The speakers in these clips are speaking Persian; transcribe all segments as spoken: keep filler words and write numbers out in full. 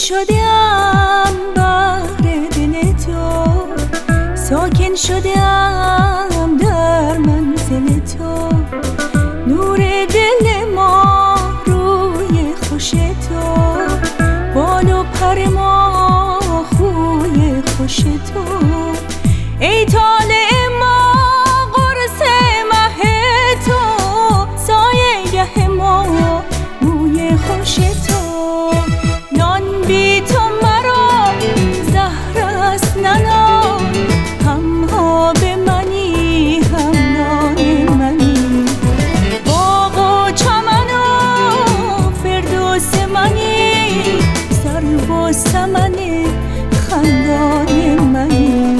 شدم بهر دل تو، ساکن شدم در منزل تو. نور دل ما روی خوش تو، بال و پر ما خوی خوش تو. ای طالع ما قرص مه تو، سایه گه ما موی خوش تو. نان بی تو مرا زهر است ننان، هم آب منی هم نان منی. باغ و چمن و فردوس منی، سرو و سمن خندان منی.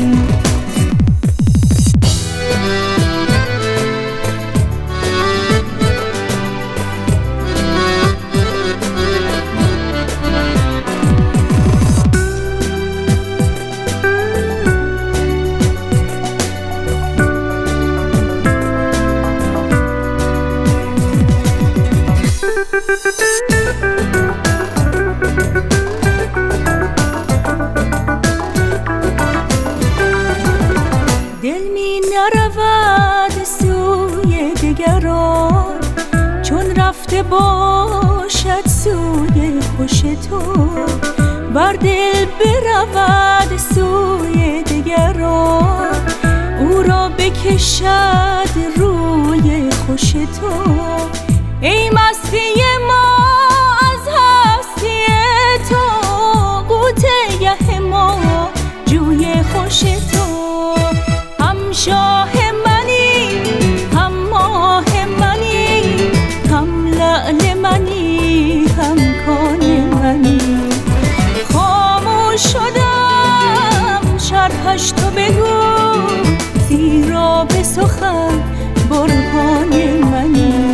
دل می نرود سوی دگران، چون رفته باشد سوی خوش تو. بر دل برود سوی دگران، او را بکشد روی خوش تو. ای مستی ما از هستی تو، غوطه گه ما جوی خوش تو. هم شاه منی هم ماه منی، هم لعل منی هم کان منی. خاموش شدم شرحش تو بگو، زیرا به سخن برهان منی.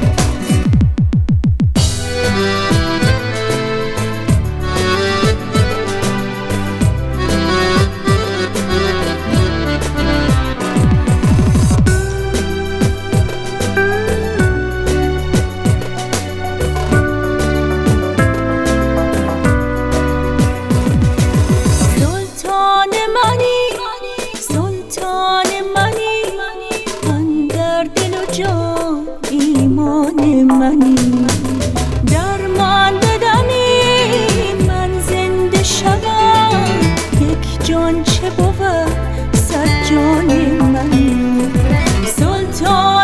ایمان منی در من بدمی، من زنده شوم یک جان چه بود صد جان منی. سلطان